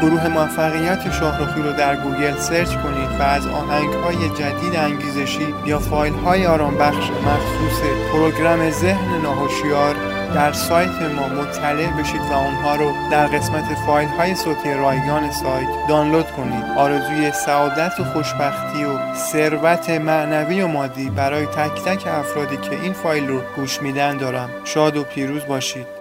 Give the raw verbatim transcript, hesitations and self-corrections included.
گروه موفقیت شاهرخی رو در گوگل سرچ کنید و از آهنگ‌های جدید انگیزشی یا فایل‌های آرامبخش مخصوص پروگرام ذهن ناهوشیار در سایت ما مطلع بشید و اونها رو در قسمت فایل‌های صوتی رایگان سایت دانلود کنید. آرزوی سعادت و خوشبختی و ثروت معنوی و مادی برای تک تک افرادی که این فایل رو گوش میدن دارم. شاد و پیروز باشید.